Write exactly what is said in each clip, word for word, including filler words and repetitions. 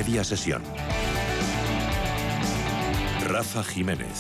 Media sesión. Rafa Jiménez.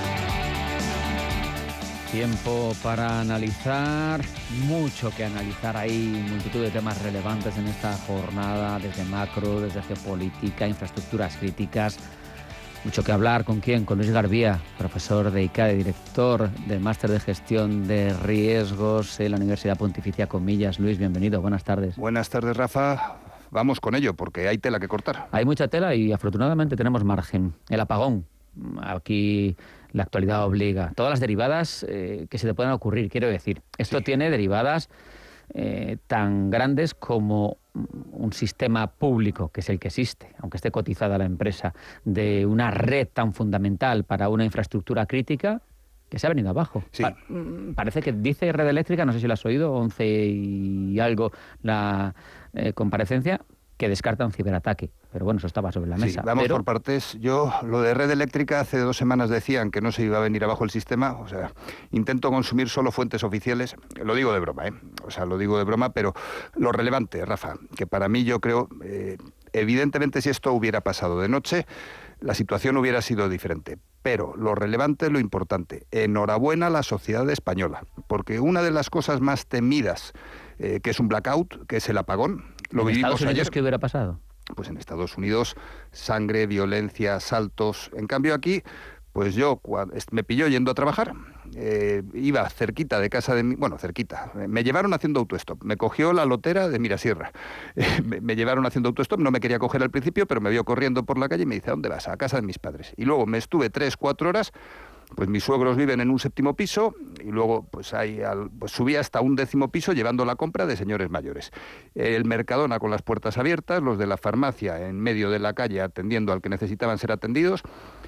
Tiempo para analizar, mucho que analizar. Hay multitud de temas relevantes en esta jornada, desde macro, desde geopolítica, infraestructuras críticas. Mucho que hablar. ¿Con quién? Con Luis Garbía, profesor de ICADE, director del Máster de Gestión de Riesgos en la Universidad Pontificia Comillas. Luis, bienvenido, buenas tardes. Buenas tardes, Rafa. Vamos con ello, porque hay tela que cortar. Hay mucha tela y afortunadamente tenemos margen. El apagón. Aquí la actualidad obliga. Todas las derivadas eh, que se te puedan ocurrir, quiero decir. Esto sí. Tiene derivadas eh, tan grandes como un sistema público, que es el que existe, aunque esté cotizada la empresa, de una red tan fundamental para una infraestructura crítica, que se ha venido abajo. Sí. Pa- parece que dice Red Eléctrica, no sé si lo has oído, once y algo la eh, comparecencia, que descarta un ciberataque. Pero bueno, eso estaba sobre la mesa. Sí, vamos Pero... por partes. Yo, lo de Red Eléctrica, hace dos semanas decían que no se iba a venir abajo el sistema. O sea, intento consumir solo fuentes oficiales. Lo digo de broma, ¿eh? O sea, lo digo de broma, pero lo relevante, Rafa, que para mí yo creo, eh, evidentemente si esto hubiera pasado de noche, la situación hubiera sido diferente. Pero lo relevante, lo importante, enhorabuena a la sociedad española, porque una de las cosas más temidas, eh, que es un blackout, que es el apagón, lo ¿En vivimos Estados Unidos ayer. qué hubiera pasado? Pues en Estados Unidos, sangre, violencia, asaltos. En cambio aquí, pues yo cuando me pilló yendo a trabajar, eh, iba cerquita de casa de mi... Bueno, cerquita. Me llevaron haciendo autostop. Me cogió la lotera de Mirasierra. Eh, me, me llevaron haciendo autostop. No me quería coger al principio, pero me vio corriendo por la calle y me dice, ¿a dónde vas? A casa de mis padres. Y luego me estuve tres, cuatro horas... Pues mis suegros viven en un séptimo piso y luego pues, hay al, pues subí hasta un décimo piso llevando la compra de señores mayores. El Mercadona con las puertas abiertas, los de la farmacia en medio de la calle atendiendo al que necesitaban ser atendidos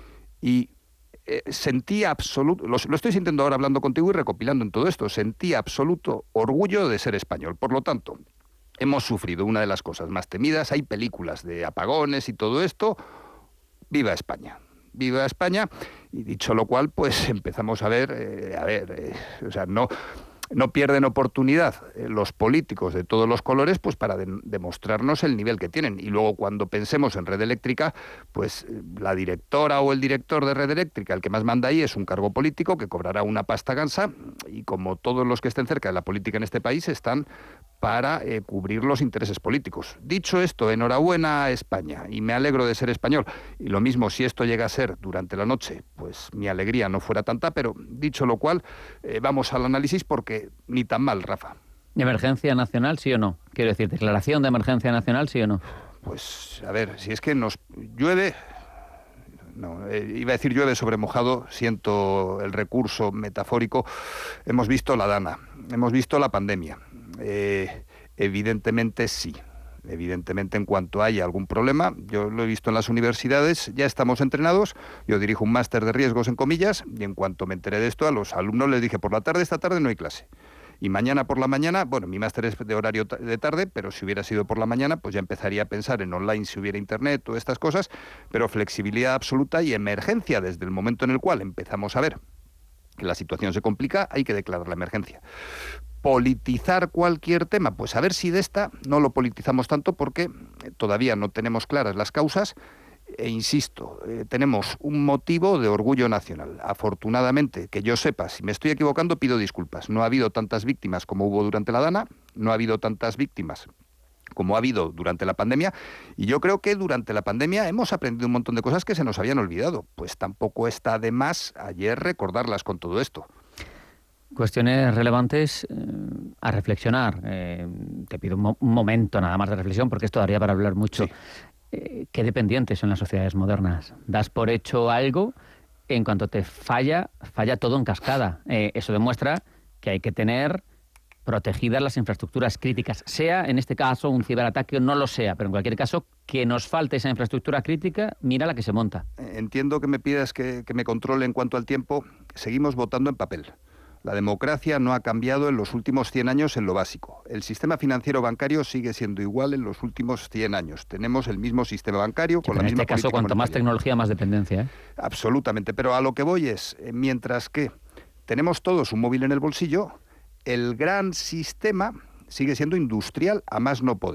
y eh, sentí absoluto, lo, lo estoy sintiendo ahora hablando contigo y recopilando en todo esto, sentí absoluto orgullo de ser español. Por lo tanto, hemos sufrido una de las cosas más temidas, hay películas de apagones y todo esto. ¡Viva España! Viva España, y dicho lo cual, pues empezamos a ver, eh, a ver, eh, o sea, no, no pierden oportunidad eh, los políticos de todos los colores, pues para de, demostrarnos el nivel que tienen. Y luego cuando pensemos en Red Eléctrica, pues eh, la directora o el director de Red Eléctrica, el que más manda ahí, es un cargo político que cobrará una pasta gansa, y como todos los que estén cerca de la política en este país, están para eh, cubrir los intereses políticos. Dicho esto, enhorabuena a España, y me alegro de ser español. Y lo mismo, si esto llega a ser durante la noche, pues mi alegría no fuera tanta, pero dicho lo cual, eh, vamos al análisis porque ni tan mal, Rafa. ¿Emergencia nacional, sí o no? Quiero decir, ¿declaración de emergencia nacional, sí o no? Pues, a ver, si es que nos llueve... No, eh, iba a decir llueve sobre mojado, siento el recurso metafórico. Hemos visto la Dana, hemos visto la pandemia. Eh, evidentemente sí, evidentemente en cuanto haya algún problema, yo lo he visto en las universidades, ya estamos entrenados, yo dirijo un máster de riesgos en comillas, y en cuanto me enteré de esto a los alumnos les dije, por la tarde, esta tarde no hay clase. Y mañana por la mañana, bueno, mi máster es de horario de tarde, pero si hubiera sido por la mañana, pues ya empezaría a pensar en online si hubiera internet o estas cosas, pero flexibilidad absoluta y emergencia desde el momento en el cual empezamos a ver que la situación se complica, hay que declarar la emergencia. Politizar cualquier tema, pues a ver si de esta no lo politizamos tanto porque todavía no tenemos claras las causas. E insisto, eh, tenemos un motivo de orgullo nacional. Afortunadamente, que yo sepa, si me estoy equivocando, pido disculpas. No ha habido tantas víctimas como hubo durante la Dana, no ha habido tantas víctimas como ha habido durante la pandemia, y yo creo que durante la pandemia hemos aprendido un montón de cosas que se nos habían olvidado. Pues tampoco está de más ayer recordarlas con todo esto. Cuestiones relevantes eh, a reflexionar. Eh, te pido un, mo- un momento nada más de reflexión, porque esto daría para hablar mucho. Sí. Eh, ¿Qué dependientes son las sociedades modernas? Das por hecho algo, en cuanto te falla, falla todo en cascada. Eh, eso demuestra que hay que tener protegidas las infraestructuras críticas, sea en este caso un ciberataque o no lo sea, pero en cualquier caso que nos falte esa infraestructura crítica, mira la que se monta. Entiendo que me pidas que, que me controle en cuanto al tiempo. Seguimos votando en papel. La democracia no ha cambiado en los últimos cien años en lo básico. El sistema financiero bancario sigue siendo igual en los últimos cien años. Tenemos el mismo sistema bancario Sí, con la en misma este caso, política cuanto más monetaria. tecnología, más dependencia, ¿eh? Absolutamente. Pero a lo que voy es, eh, mientras que tenemos todos un móvil en el bolsillo, el gran sistema sigue siendo industrial a más no poder.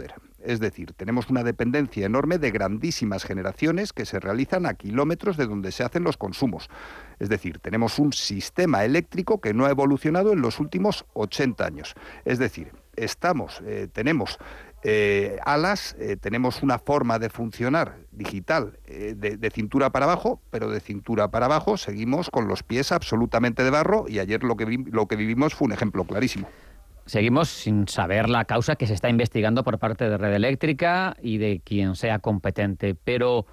Es decir, tenemos una dependencia enorme de grandísimas generaciones que se realizan a kilómetros de donde se hacen los consumos. Es decir, tenemos un sistema eléctrico que no ha evolucionado en los últimos ochenta años. Es decir, estamos, eh, tenemos eh, alas, eh, tenemos una forma de funcionar digital eh, de, de cintura para abajo, pero de cintura para abajo seguimos con los pies absolutamente de barro, y ayer lo que, vi, lo que vivimos fue un ejemplo clarísimo. Seguimos sin saber la causa que se está investigando por parte de Red Eléctrica y de quien sea competente, pero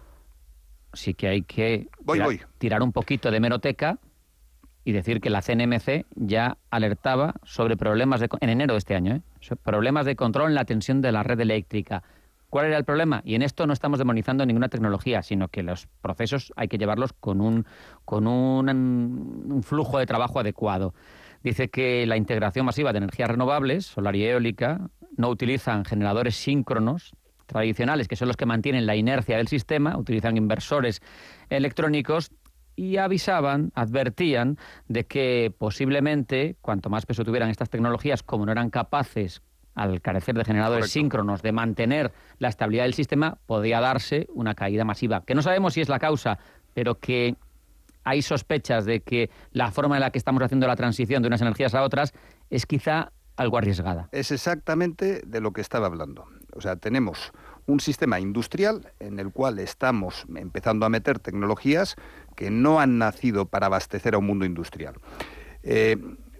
sí que hay que voy, tirar, voy. tirar un poquito de hemeroteca y decir que la C N M C ya alertaba sobre problemas de, en enero de este año, ¿eh? problemas de control en la tensión de la red eléctrica. ¿Cuál era el problema? Y en esto no estamos demonizando ninguna tecnología, sino que los procesos hay que llevarlos con un, con un, un flujo de trabajo adecuado. Dice que la integración masiva de energías renovables, solar y eólica, no utilizan generadores síncronos tradicionales, que son los que mantienen la inercia del sistema, utilizan inversores electrónicos, y avisaban, advertían de que posiblemente, cuanto más peso tuvieran estas tecnologías, como no eran capaces, al carecer de generadores Correcto. síncronos, de mantener la estabilidad del sistema, podía darse una caída masiva. Que no sabemos si es la causa, pero que hay sospechas de que la forma en la que estamos haciendo la transición de unas energías a otras es quizá algo arriesgada. Es exactamente de lo que estaba hablando. O sea, tenemos un sistema industrial en el cual estamos empezando a meter tecnologías que no han nacido para abastecer a un mundo industrial. Eh,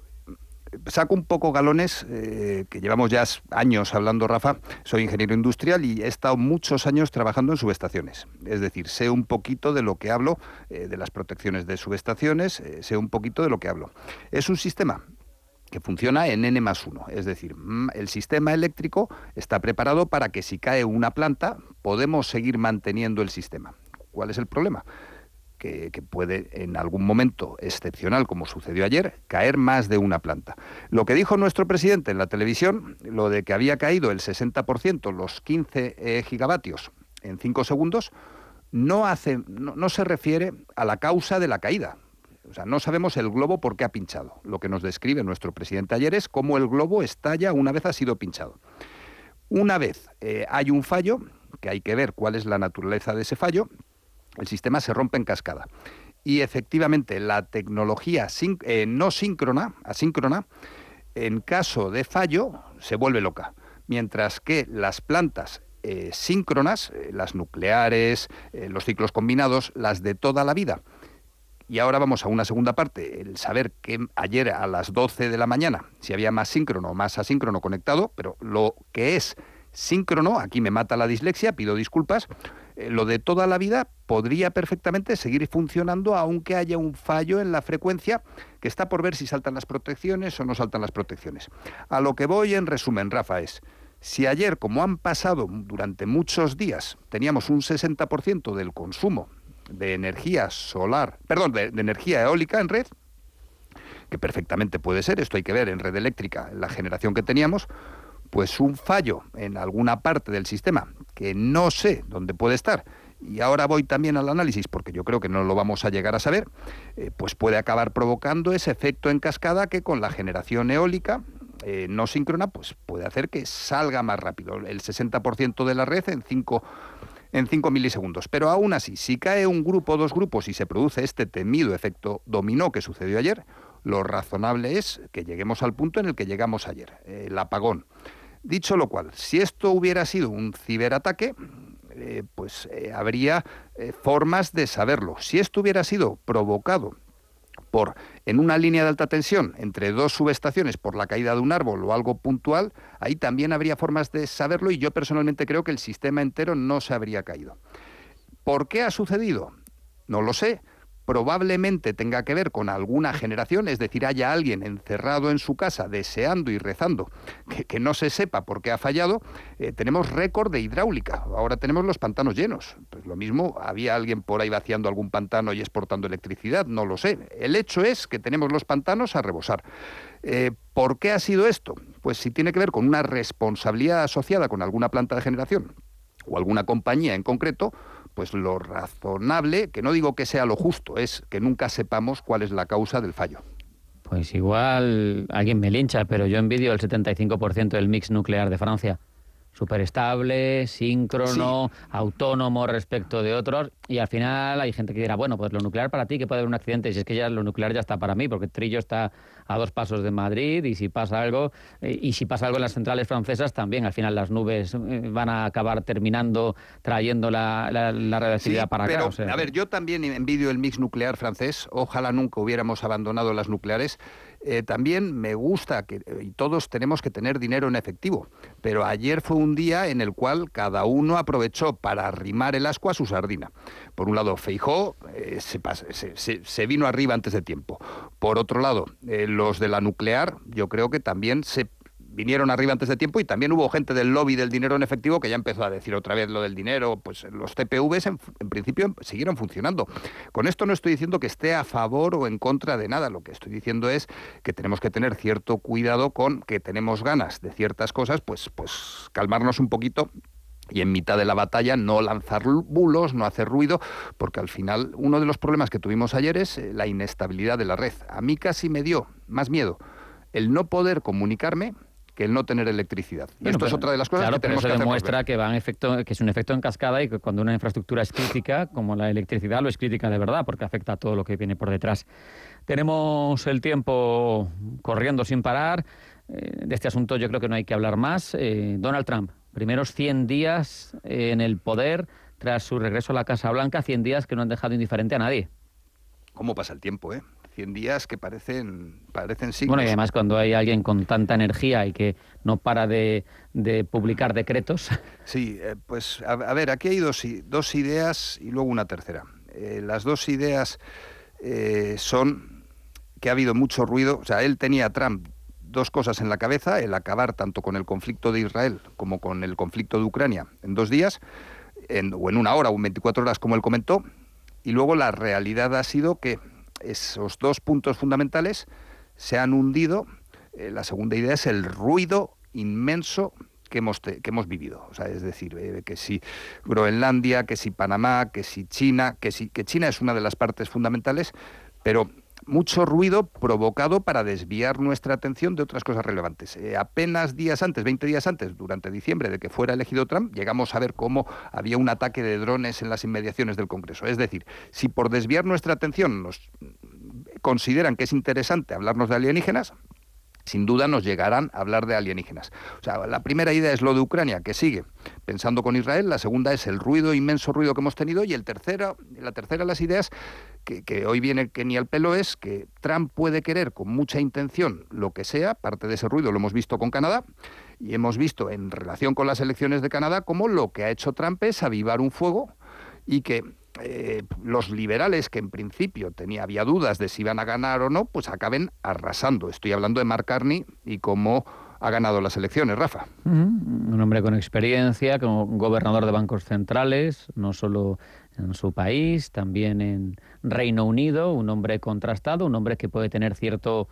saco un poco galones, eh, que llevamos ya años hablando, Rafa. Soy ingeniero industrial y he estado muchos años trabajando en subestaciones. Es decir, sé un poquito de lo que hablo, eh, de las protecciones de subestaciones, eh, sé un poquito de lo que hablo. Es un sistema que funciona en ene más uno, es decir, el sistema eléctrico está preparado para que si cae una planta podemos seguir manteniendo el sistema. ¿Cuál es el problema? Que, que puede en algún momento excepcional, como sucedió ayer, caer más de una planta. Lo que dijo nuestro presidente en la televisión, lo de que había caído el sesenta por ciento, los quince eh, gigavatios en cinco segundos, no, hace, no, no se refiere a la causa de la caída. O sea, no sabemos el globo por qué ha pinchado. Lo que nos describe nuestro presidente ayer es cómo el globo estalla una vez ha sido pinchado. Una vez eh, hay un fallo, que hay que ver cuál es la naturaleza de ese fallo, el sistema se rompe en cascada. Y efectivamente la tecnología sin, eh, no síncrona, asíncrona, en caso de fallo se vuelve loca. Mientras que las plantas eh, síncronas, eh, las nucleares, eh, los ciclos combinados, las de toda la vida. Y ahora vamos a una segunda parte, el saber que ayer a las doce de la mañana, si había más síncrono o más asíncrono conectado, pero lo que es síncrono, aquí me mata la dislexia, pido disculpas, eh, lo de toda la vida podría perfectamente seguir funcionando aunque haya un fallo en la frecuencia, que está por ver si saltan las protecciones o no saltan las protecciones. A lo que voy en resumen, Rafa, es, si ayer, como han pasado durante muchos días, teníamos un sesenta por ciento del consumo de energía solar, perdón, de, de energía eólica en red, que perfectamente puede ser, esto hay que ver en red eléctrica, en la generación que teníamos, pues un fallo en alguna parte del sistema, que no sé dónde puede estar, y ahora voy también al análisis, porque yo creo que no lo vamos a llegar a saber, eh, pues puede acabar provocando ese efecto en cascada que con la generación eólica eh, no síncrona, pues puede hacer que salga más rápido, el sesenta por ciento de la red en cinco en cinco milisegundos. Pero aún así, si cae un grupo o dos grupos y se produce este temido efecto dominó que sucedió ayer, lo razonable es que lleguemos al punto en el que llegamos ayer, el apagón. Dicho lo cual, si esto hubiera sido un ciberataque, eh, pues eh, habría eh, formas de saberlo. Si esto hubiera sido provocado por en una línea de alta tensión entre dos subestaciones por la caída de un árbol o algo puntual, ahí también habría formas de saberlo y yo personalmente creo que el sistema entero no se habría caído. ¿Por qué ha sucedido? No lo sé. Probablemente tenga que ver con alguna generación, es decir, haya alguien encerrado en su casa deseando y rezando que, que no se sepa por qué ha fallado. Eh, tenemos récord de hidráulica, ahora tenemos los pantanos llenos. Pues lo mismo, había alguien por ahí vaciando algún pantano y exportando electricidad, no lo sé. El hecho es que tenemos los pantanos a rebosar. Eh, ¿Por qué ha sido esto? Pues si tiene que ver con una responsabilidad asociada con alguna planta de generación o alguna compañía en concreto, pues lo razonable, que no digo que sea lo justo, es que nunca sepamos cuál es la causa del fallo. Pues igual alguien me lincha, pero yo envidio el setenta y cinco por ciento del mix nuclear de Francia. súper estable, síncrono, Sí. autónomo respecto de otros, y al final hay gente que dirá, bueno, pues lo nuclear para ti, que puede haber un accidente, y si es que ya lo nuclear ya está para mí, porque Trillo está a dos pasos de Madrid, y si pasa algo, eh, y si pasa algo en las centrales francesas también, al final las nubes eh, van a acabar terminando trayendo la, la, la radioactividad Sí, para pero, acá. O sea, a ver, yo también envidio el mix nuclear francés. Ojalá nunca hubiéramos abandonado las nucleares. Eh, también me gusta que y todos tenemos que tener dinero en efectivo. Pero ayer fue un día en el cual cada uno aprovechó para arrimar el ascua a su sardina. Por un lado, Feijóo eh, se, pas- se, se- se vino arriba antes de tiempo. Por otro lado, eh, los de la nuclear, yo creo que también se vinieron arriba antes de tiempo, y también hubo gente del lobby del dinero en efectivo que ya empezó a decir otra vez lo del dinero. Pues los T P Vs en, en principio siguieron funcionando. Con esto no estoy diciendo que esté a favor o en contra de nada, lo que estoy diciendo es que tenemos que tener cierto cuidado con que tenemos ganas de ciertas cosas, pues, pues calmarnos un poquito y en mitad de la batalla no lanzar bulos, no hacer ruido, porque al final uno de los problemas que tuvimos ayer es eh, la inestabilidad de la red. A mí casi me dio más miedo el no poder comunicarme que el no tener electricidad. Y bueno, esto pero, es otra de las cosas claro, que tenemos pero eso que hacernos demuestra ver. que va en efecto, que es un efecto en cascada, y que cuando una infraestructura es crítica, como la electricidad, lo es crítica de verdad, porque afecta a todo lo que viene por detrás. Tenemos el tiempo corriendo sin parar. Eh, de este asunto yo creo que no hay que hablar más. Eh, Donald Trump, primeros cien días eh, en el poder tras su regreso a la Casa Blanca, cien días que no han dejado indiferente a nadie. ¿Cómo pasa el tiempo, eh? cien días que parecen, parecen siglos. Bueno, y además cuando hay alguien con tanta energía y que no para de, de publicar decretos. Sí, eh, pues a, a ver, aquí hay dos, i- dos ideas y luego una tercera. Eh, las dos ideas eh, son que ha habido mucho ruido. O sea, él tenía, Trump, dos cosas en la cabeza: el acabar tanto con el conflicto de Israel como con el conflicto de Ucrania en dos días, en, o en una hora o en veinticuatro horas, como él comentó. Y luego la realidad ha sido que esos dos puntos fundamentales se han hundido. Eh, la segunda idea es el ruido inmenso que hemos, te, que hemos vivido. O sea, es decir, eh, que si Groenlandia, que si Panamá, que si China, que si que China es una de las partes fundamentales, pero mucho ruido provocado para desviar nuestra atención de otras cosas relevantes. Eh, apenas días antes, veinte días antes, durante diciembre, de que fuera elegido Trump, llegamos a ver cómo había un ataque de drones en las inmediaciones del Congreso. Es decir, si por desviar nuestra atención nos consideran que es interesante hablarnos de alienígenas, sin duda nos llegarán a hablar de alienígenas. O sea, la primera idea es lo de Ucrania, que sigue pensando con Israel. La segunda es el ruido, inmenso ruido que hemos tenido. Y el tercera, la tercera de las ideas, que, que hoy viene que ni al pelo, es que Trump puede querer con mucha intención lo que sea. Parte de ese ruido lo hemos visto con Canadá, y hemos visto en relación con las elecciones de Canadá cómo lo que ha hecho Trump es avivar un fuego, y que Eh, los liberales, que en principio tenía, había dudas de si iban a ganar o no, pues acaben arrasando. Estoy hablando de Mark Carney y cómo ha ganado las elecciones, Rafa. Uh-huh. Un hombre con experiencia, como gobernador de bancos centrales, no solo en su país, también en Reino Unido, un hombre contrastado, un hombre que puede tener cierto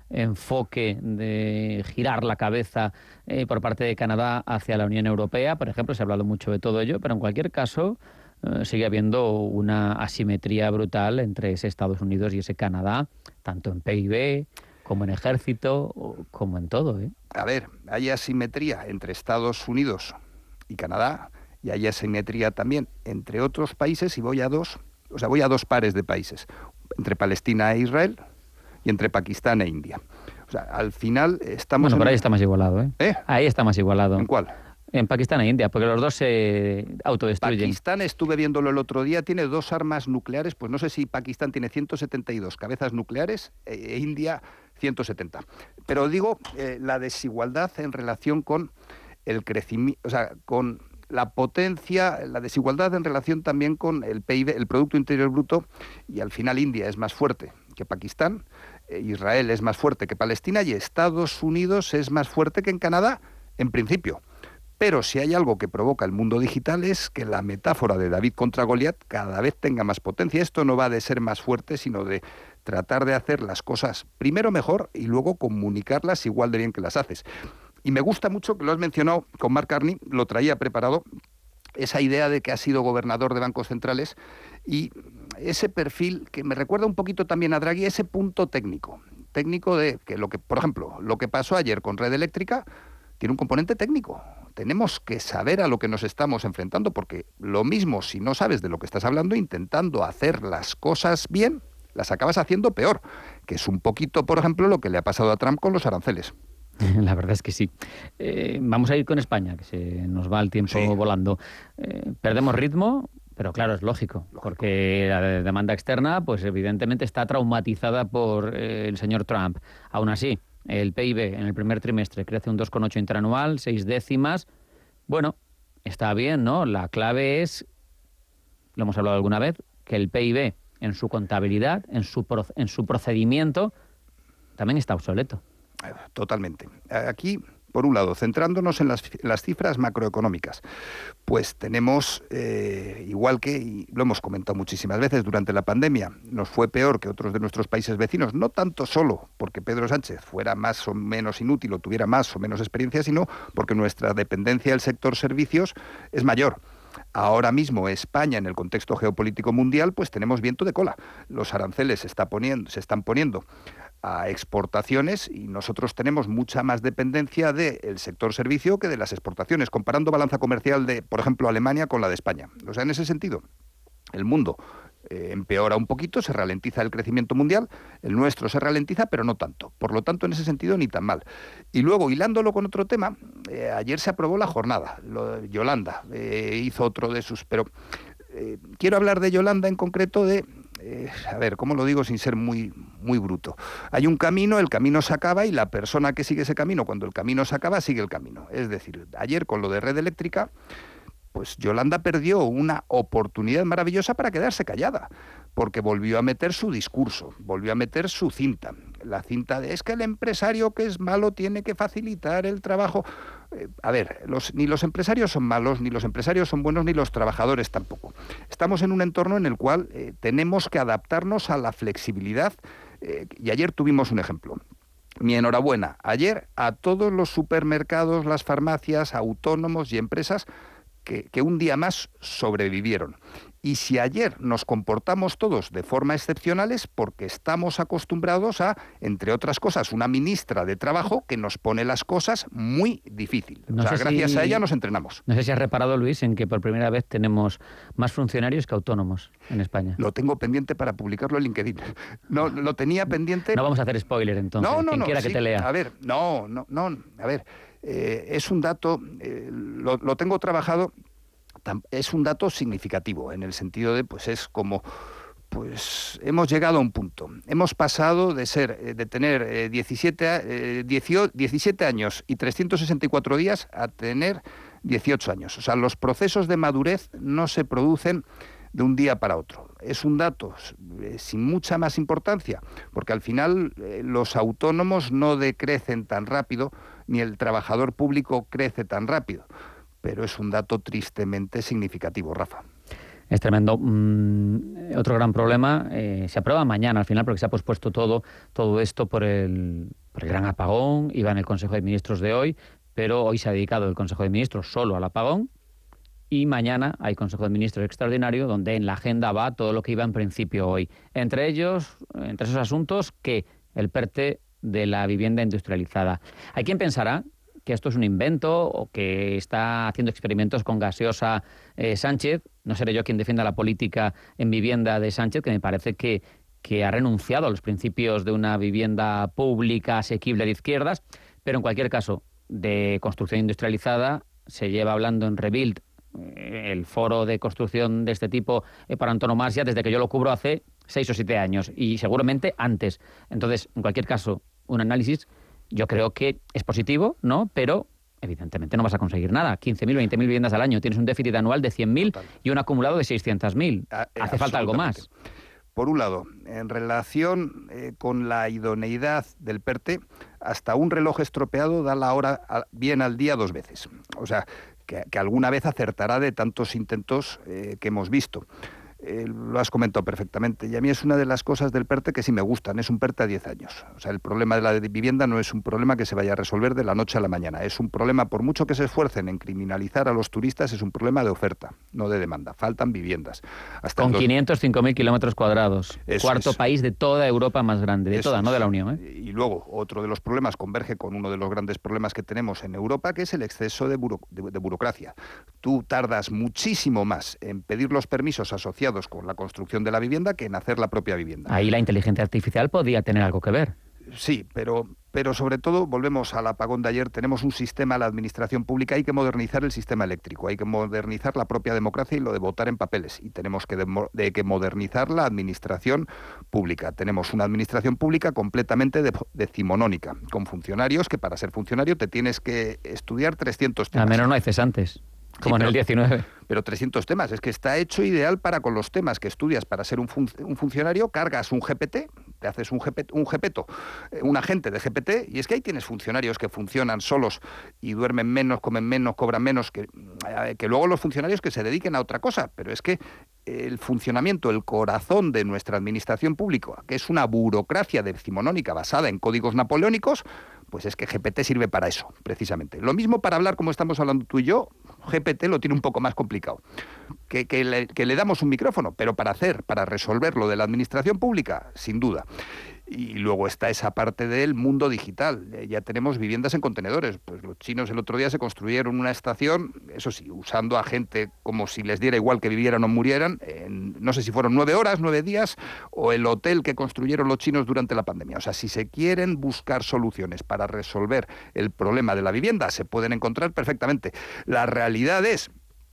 enfoque de girar la cabeza eh, por parte de Canadá hacia la Unión Europea. Por ejemplo, se ha hablado mucho de todo ello, pero en cualquier caso eh, sigue habiendo una asimetría brutal entre ese Estados Unidos y ese Canadá, tanto en P I B como en ejército, como en todo, ¿eh? A ver, hay asimetría entre Estados Unidos y Canadá, y hay asimetría también entre otros países, y voy a dos, o sea, voy a dos pares de países, entre Palestina e Israel y entre Pakistán e India. O sea, al final estamos... Bueno, en... pero ahí está más igualado, ¿eh? ¿Eh? Ahí está más igualado. ¿En cuál? En Pakistán e India, porque los dos se autodestruyen. Pakistán, estuve viéndolo el otro día, tiene dos armas nucleares. Pues no sé si Pakistán tiene ciento setenta y dos cabezas nucleares e India ciento setenta. Pero digo, eh, la desigualdad en relación con el crecimiento, o sea, con la potencia, la desigualdad en relación también con el P I B, el Producto Interior Bruto, y al final India es más fuerte que Pakistán, eh, Israel es más fuerte que Palestina, y Estados Unidos es más fuerte que en Canadá, en principio. Pero si hay algo que provoca el mundo digital es que la metáfora de David contra Goliat cada vez tenga más potencia. Esto no va de ser más fuerte, sino de tratar de hacer las cosas primero mejor y luego comunicarlas igual de bien que las haces. Y me gusta mucho que lo has mencionado con Mark Carney, lo traía preparado, esa idea de que ha sido gobernador de bancos centrales, y ese perfil que me recuerda un poquito también a Draghi, ese punto técnico, técnico de que lo que, por ejemplo, lo que pasó ayer con Red Eléctrica tiene un componente técnico. tenemos que saber a lo que nos estamos enfrentando, porque lo mismo si no sabes de lo que estás hablando, intentando hacer las cosas bien, las acabas haciendo peor, que es un poquito, por ejemplo, lo que le ha pasado a Trump con los aranceles. La verdad es que sí. Eh, vamos a ir con España, que se nos va el tiempo sí. volando. Eh, perdemos ritmo, pero claro, es lógico, lógico, porque la demanda externa, pues evidentemente está traumatizada por eh, el señor Trump. Aún así, el P I B en el primer trimestre crece un dos coma ocho interanual, seis décimas. Bueno, está bien, ¿no? La clave es, lo hemos hablado alguna vez, que el P I B en su contabilidad, en su, en su procedimiento, también está obsoleto. Totalmente. Aquí, por un lado, centrándonos en las, las cifras macroeconómicas, pues tenemos, eh, igual que, y lo hemos comentado muchísimas veces, durante la pandemia nos fue peor que otros de nuestros países vecinos, no tanto solo porque Pedro Sánchez fuera más o menos inútil o tuviera más o menos experiencia, sino porque nuestra dependencia del sector servicios es mayor. Ahora mismo España, en el contexto geopolítico mundial, pues tenemos viento de cola. Los aranceles se, está poniendo, se están poniendo a exportaciones y nosotros tenemos mucha más dependencia del sector servicio que de las exportaciones, comparando balanza comercial de, por ejemplo, Alemania con la de España. O sea, en ese sentido, el mundo eh, empeora un poquito, se ralentiza el crecimiento mundial, el nuestro se ralentiza, pero no tanto. Por lo tanto, en ese sentido, ni tan mal. Y luego, hilándolo con otro tema, eh, ayer se aprobó la jornada. Lo, Yolanda eh, hizo otro de sus... Pero eh, quiero hablar de Yolanda en concreto de... Eh, a ver, ¿cómo lo digo sin ser muy, muy bruto? Hay un camino, el camino se acaba y la persona que sigue ese camino, cuando el camino se acaba, sigue el camino. Es decir, ayer con lo de Red Eléctrica, pues Yolanda perdió una oportunidad maravillosa para quedarse callada, porque volvió a meter su discurso, volvió a meter su cinta. La cinta de es que el empresario que es malo tiene que facilitar el trabajo. Eh, a ver, los, ni los empresarios son malos, ni los empresarios son buenos, ni los trabajadores tampoco. Estamos en un entorno en el cual eh, tenemos que adaptarnos a la flexibilidad, eh, y ayer tuvimos un ejemplo. Mi enhorabuena. Ayer a todos los supermercados, las farmacias, autónomos y empresas que, que un día más sobrevivieron. Y si ayer nos comportamos todos de forma excepcional es porque estamos acostumbrados a, entre otras cosas, una ministra de Trabajo que nos pone las cosas muy difícil. No o sea, gracias si, a ella nos entrenamos. No sé si has reparado, Luis, en que por primera vez tenemos más funcionarios que autónomos en España. Lo tengo pendiente para publicarlo en LinkedIn. No, lo tenía pendiente... No vamos a hacer spoiler, entonces. No, no, Quien no. quiera Sí, que te lea. A ver, no, no, no. A ver, eh, es un dato, eh, lo, lo tengo trabajado... Es un dato significativo, en el sentido de, pues es como, pues hemos llegado a un punto. Hemos pasado de ser, de tener diecisiete, diecisiete años y trescientos sesenta y cuatro días a tener dieciocho años. O sea, los procesos de madurez no se producen de un día para otro. Es un dato eh, sin mucha más importancia, porque al final eh, los autónomos no decrecen tan rápido, ni el trabajador público crece tan rápido. Pero es un dato tristemente significativo, Rafa. Es tremendo. Mm, otro gran problema, eh, se aprueba mañana al final porque se ha pospuesto todo, todo esto por el, por el gran apagón, iba en el Consejo de Ministros de hoy, pero hoy se ha dedicado el Consejo de Ministros solo al apagón y mañana hay Consejo de Ministros extraordinario donde en la agenda va todo lo que iba en principio hoy. Entre ellos, entre esos asuntos, que el PERTE de la vivienda industrializada. Hay quien pensará que esto es un invento o que está haciendo experimentos con gaseosa eh, Sánchez. No seré yo quien defienda la política en vivienda de Sánchez, que me parece que, que ha renunciado a los principios de una vivienda pública asequible de izquierdas, pero en cualquier caso, de construcción industrializada se lleva hablando en Rebuild, eh, el foro de construcción de este tipo eh, para antonomasia, desde que yo lo cubro hace seis o siete años y seguramente antes. Entonces, en cualquier caso, un análisis... Yo creo que es positivo, ¿no? Pero evidentemente no vas a conseguir nada. quince mil, veinte mil viviendas al año. Tienes un déficit anual de cien mil y un acumulado de seiscientos mil. Hace falta algo más. Por un lado, en relación eh, con la idoneidad del PERTE, hasta un reloj estropeado da la hora a, bien al día dos veces. O sea, que, que alguna vez acertará de tantos intentos eh, que hemos visto. Eh, lo has comentado perfectamente. Y a mí es una de las cosas del PERTE que sí me gustan. Es un PERTE a diez años. O sea, el problema de la vivienda no es un problema que se vaya a resolver de la noche a la mañana. Es un problema, por mucho que se esfuercen en criminalizar a los turistas, es un problema de oferta, no de demanda. Faltan viviendas. Hasta Con los... quinientos cinco mil kilómetros cuadrados. Eso Cuarto es. país de toda Europa más grande. De Eso toda, es. no de la Unión. ¿eh? Y luego, otro de los problemas converge con uno de los grandes problemas que tenemos en Europa, que es el exceso de, buro... de, de burocracia. Tú tardas muchísimo más en pedir los permisos asociados con la construcción de la vivienda que en hacer la propia vivienda. Ahí la inteligencia artificial podía tener algo que ver. Sí, pero, pero sobre todo, volvemos al apagón de ayer, tenemos un sistema, la administración pública, hay que modernizar el sistema eléctrico, hay que modernizar la propia democracia y lo de votar en papeles, y tenemos que, de, de que modernizar la administración pública. Tenemos una administración pública completamente de, decimonónica, con funcionarios que para ser funcionario te tienes que estudiar trescientos temas. Al menos no hay cesantes. Como Sí, en el diecinueve. Pero trescientos temas, es que está hecho ideal para con los temas que estudias para ser un, fun un funcionario, cargas un G P T, te haces un, G P T, un Gepeto, un agente de G P T, y es que ahí tienes funcionarios que funcionan solos y duermen menos, comen menos, cobran menos, que, que luego los funcionarios que se dediquen a otra cosa, pero es que el funcionamiento, el corazón de nuestra administración pública, que es una burocracia decimonónica basada en códigos napoleónicos, pues es que G P T sirve para eso, precisamente. Lo mismo para hablar como estamos hablando tú y yo, G P T lo tiene un poco más complicado. Que, que, le, que le damos un micrófono, pero para hacer, para resolver lo de la administración pública, sin duda. Y luego está esa parte del mundo digital. Ya tenemos viviendas en contenedores. Pues los chinos el otro día se construyeron una estación, eso sí, usando a gente como si les diera igual que vivieran o murieran, en, no sé si fueron nueve horas, nueve días, o el hotel que construyeron los chinos durante la pandemia. O sea, si se quieren buscar soluciones para resolver el problema de la vivienda, se pueden encontrar perfectamente. La realidad es...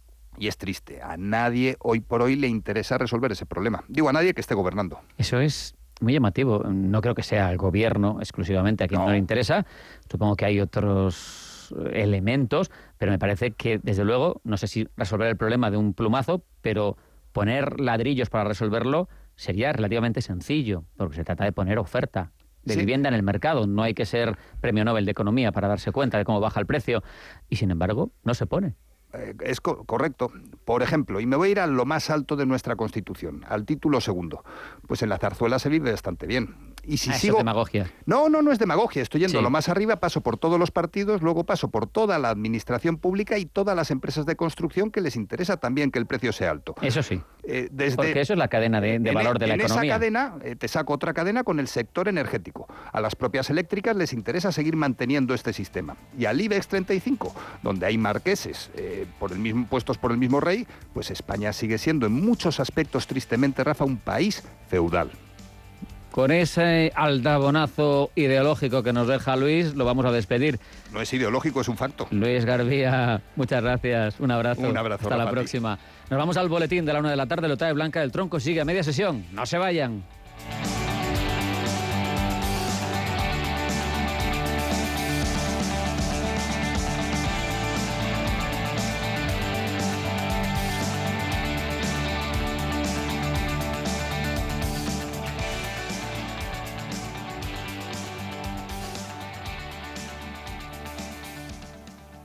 Y es triste, a nadie hoy por hoy le interesa resolver ese problema. Digo, a nadie que esté gobernando. Eso es muy llamativo. No creo que sea el gobierno exclusivamente a quien no, no le interesa. Supongo que hay otros elementos, pero me parece que, desde luego, no sé si resolver el problema de un plumazo, pero poner ladrillos para resolverlo sería relativamente sencillo, porque se trata de poner oferta de sí. vivienda en el mercado. No hay que ser premio Nobel de Economía para darse cuenta de cómo baja el precio. Y, sin embargo, no se pone. Eh, es co correcto. Por ejemplo, y me voy a ir a lo más alto de nuestra Constitución, al título segundo. Pues en la Zarzuela se vive bastante bien. Y si ah, sigo... Eso es demagogia. No, no, no es demagogia. Estoy yendo sí. lo más arriba, paso por todos los partidos, luego paso por toda la administración pública y todas las empresas de construcción que les interesa también que el precio sea alto. Eso sí. Eh, desde, Porque eso es la cadena de, de valor en, de la en economía. En esa cadena, eh, te saco otra cadena con el sector energético. A las propias eléctricas les interesa seguir manteniendo este sistema. Y al IBEX treinta y cinco, donde hay marqueses eh, por el mismo, puestos por el mismo rey, pues España sigue siendo en muchos aspectos, tristemente, Rafa, un país feudal. Con ese aldabonazo ideológico que nos deja Luis, lo vamos a despedir. No es ideológico, es un facto. Luis Garbía, muchas gracias. Un abrazo. Un abrazo. Hasta la próxima. Nos vamos al boletín de la una de la tarde. El Otae Blanca del Tronco sigue a media sesión. No se vayan.